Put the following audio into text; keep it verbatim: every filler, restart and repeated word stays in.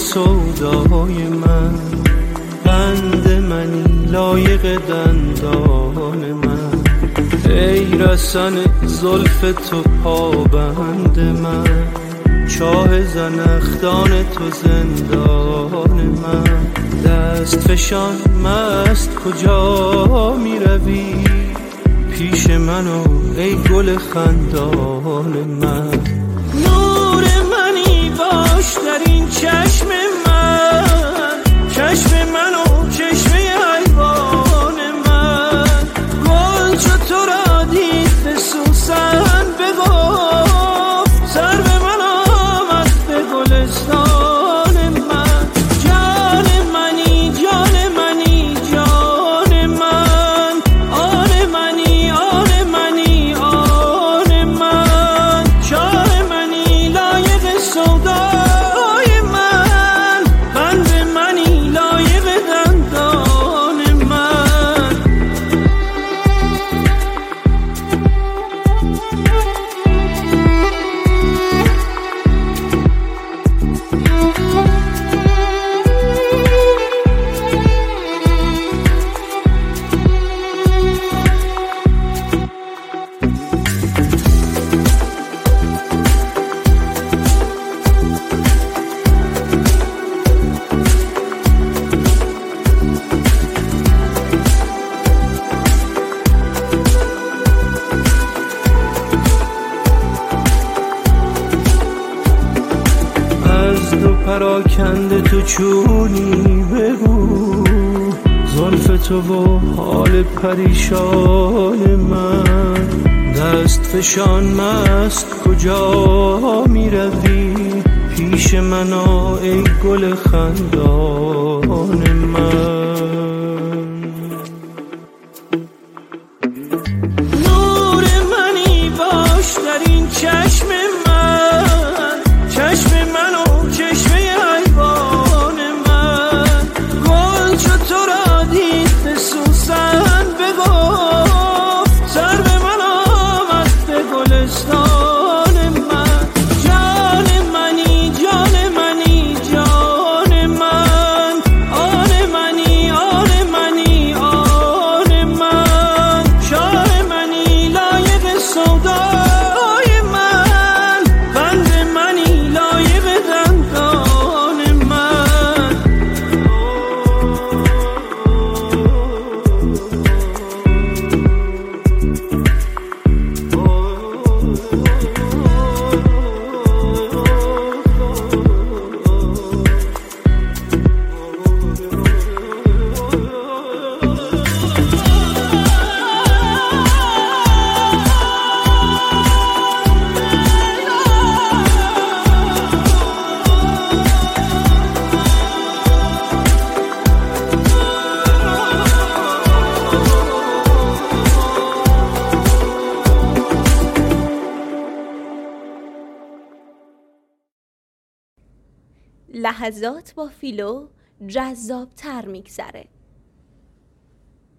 سودای من، بند منی لایق دندان من، ای رسن زلف تو پابند من، چاه زنخدان تو زندان من، دست فشان مست کجا می روی، پیش منو ای گل خندان من. نور منی باش در این چشم من، چشم منو چشم حیوان من، گل چو تو را دید به سوسن بگفت، سر به من آمد به گلستان من. جان منی جان منی جان من، آن منی آن منی آن من، شاه منی لایق سودای من، بند منی لایق دندان من. از دو پراکنده تو چونی بگو، زلف تو و حال پریشان من، دست فشان مست کجا می روی، پیش من آ ای گل خندان من. نور منی باش در این چشم من، چشم منو چشم حیوان من، گل چو تو را دید به سوسن بگفت، سر به من آمد به گلستان من. جان منی جان منی جان من، آن منی آن منی آن من، شاه منی لایق سودای من، بند منی لایق دندان من. لحظات با فیلو جذاب تر میگذره.